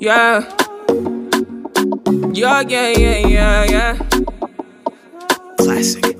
Yeah. Yeah. Classic.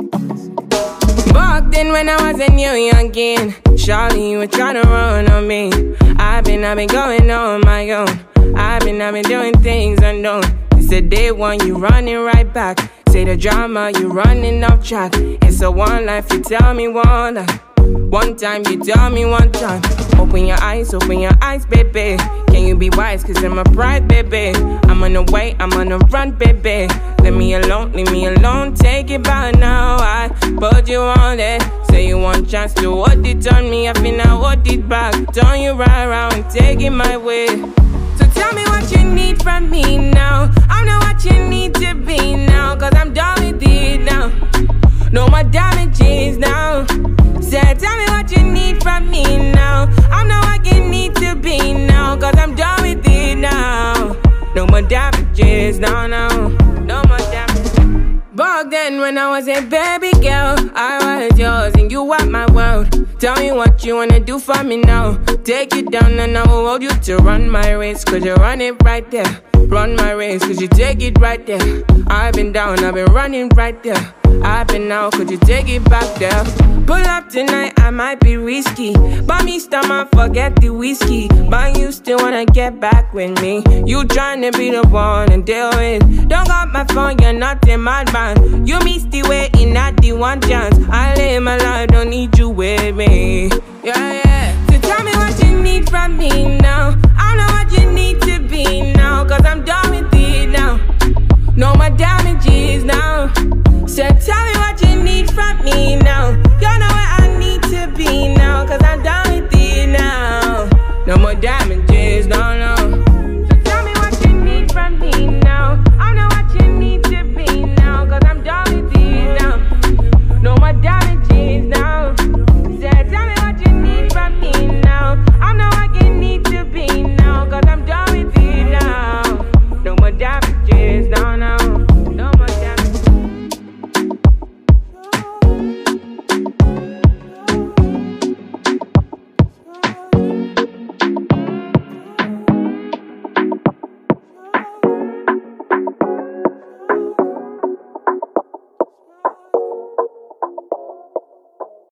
Back then when I was a new youngin', shawty, you were tryna run on me. I've been going on my own. I've been doing things unknown. It's the day one, you running right back. Say the drama, you running off track. It's a one life, you tell me one life. One time, you tell me one time. Open your eyes, baby. Can you be wise, cause I'm a pride, baby. I'm on the way, I'm on the run, baby. Leave me alone, take it back now. I put you on it. Say you want chance to hold it on me, I feel I hold it back. Turn you right around, take it my way. So tell me what you need from me now. I know what you need to be now, cause I'm done with it now. No more damages now. Say, tell me what you need from me now. I know what you need to be now, cause I'm done with it now. No more damages, no more damages. Back then when I was a baby girl, I was yours and you were my world. Tell me what you wanna do for me now. Take it down and I will hold you to run my race, cause you run it right there. Run my race, cause you take it right there. I've been down, I've been running right there. I've been out, could you take it back there? Pull up tonight, I might be risky. But me stomach, forget the whiskey. But you still wanna get back with me. You tryna be the one and deal with. Don't got my phone, you're not a madman. You missed the way in at the one chance. I live my life, don't need you with me. Yeah. So tell me what you need from me now. I know what you need to be now, cause I'm done with it now. No more damages.